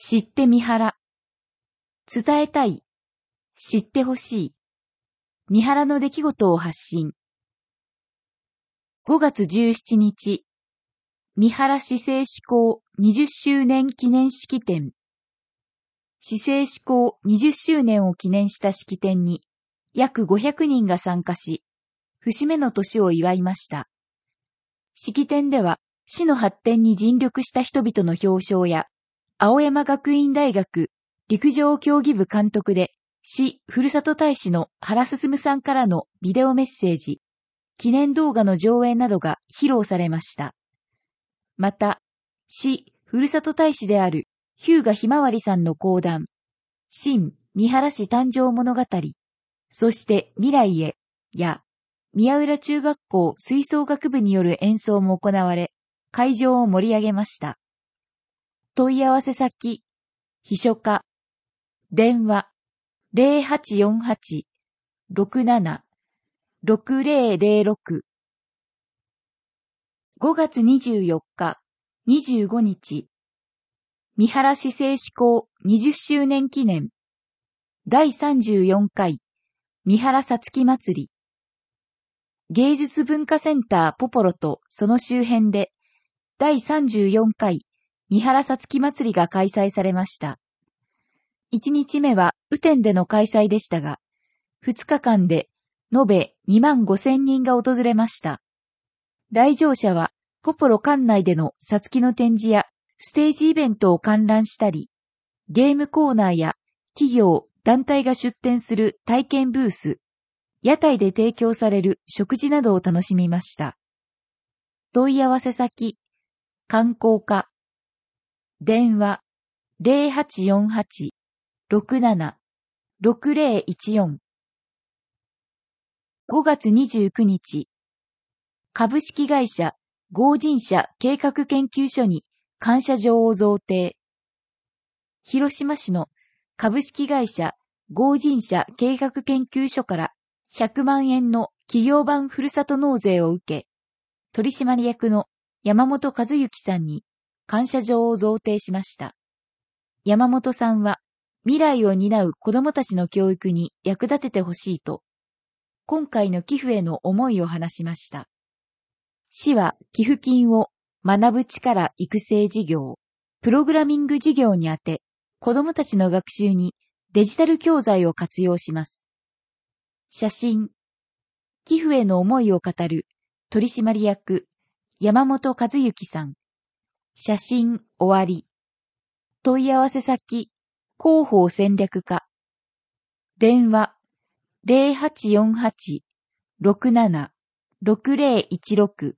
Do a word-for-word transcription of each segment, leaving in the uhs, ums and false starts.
知ってみはら。伝えたい。知ってほしい。みはらの出来事を発信。ごがつじゅうしちにち、みはら市政施行にじゅっしゅうねん記念式典。市政施行にじゅっしゅうねんを記念した式典に、約ごひゃくにんが参加し、節目の年を祝いました。式典では、市の発展に尽力した人々の表彰や、青山学院大学陸上競技部監督で、市ふるさと大使の原進さんからのビデオメッセージ、記念動画の上映などが披露されました。また、市ふるさと大使である日向ひまわりさんの講談、新三原市誕生物語、そして未来へや、宮浦中学校吹奏楽部による演奏も行われ、会場を盛り上げました。問い合わせ先、秘書課、電話、ゼロはちよんはち ろくなな ろくゼロゼロろく。ごがつにじゅうよっか、にじゅうごにち、三原市政施行にじゅっしゅうねん記念、だいさんじゅうよんかい、三原さつき祭り。芸術文化センターポポロとその周辺で、だいさんじゅうよんかい、三原さつき祭りが開催されました。いちにちめは雨天での開催でしたが、ふつかかんで延べにまんごせんにんが訪れました。来場者はポポロ館内でのさつきの展示やステージイベントを観覧したり、ゲームコーナーや企業、団体が出展する体験ブース、屋台で提供される食事などを楽しみました。問い合わせ先、観光課、電話、ゼロはちよんはち ろくなな ろくゼロいちよん。ごがつにじゅうくにち、株式会社合人社計画研究所に感謝状を贈呈。広島市の株式会社合人社計画研究所からひゃくまんえんの企業版ふるさと納税を受け、取締役の山本和幸さんに感謝状を贈呈しました。山本さんは未来を担う子どもたちの教育に役立ててほしいと、今回の寄付への思いを話しました。市は寄付金を学ぶ力育成事業、プログラミング事業に充て、子どもたちの学習にデジタル教材を活用します。写真、寄付への思いを語る取締役山本和幸さん。写真終わり。問い合わせ先、広報戦略課。電話、ゼロはちよんはち ろくなな ろくゼロいちろく。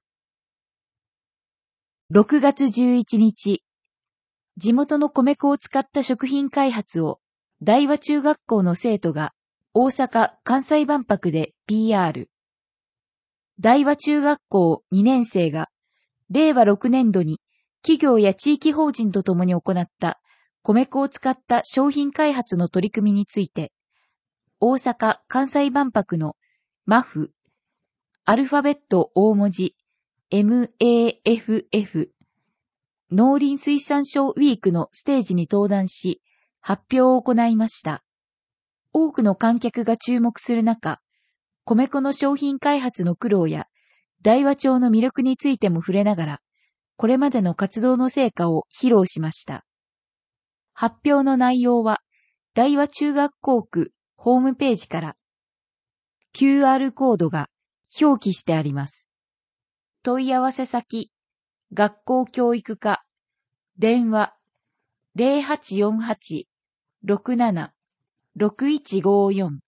ろくがつじゅういちにち、地元の米粉を使った食品開発を大和中学校の生徒が大阪・関西万博で ピーアール。大和中学校にねんせいがれいわろくねんどに企業や地域法人とともに行った米粉を使った商品開発の取り組みについて、大阪・関西万博のマフ、アルファベット大文字 エムエーエフエフ、農林水産省ウィークのステージに登壇し、発表を行いました。多くの観客が注目する中、米粉の商品開発の苦労や大和町の魅力についても触れながら、これまでの活動の成果を披露しました。発表の内容は、大和中学校区ホームページから キューアール コードが表記してあります。問い合わせ先、学校教育課、電話、ゼロはちよんはち ろくなな ろくいちごよん。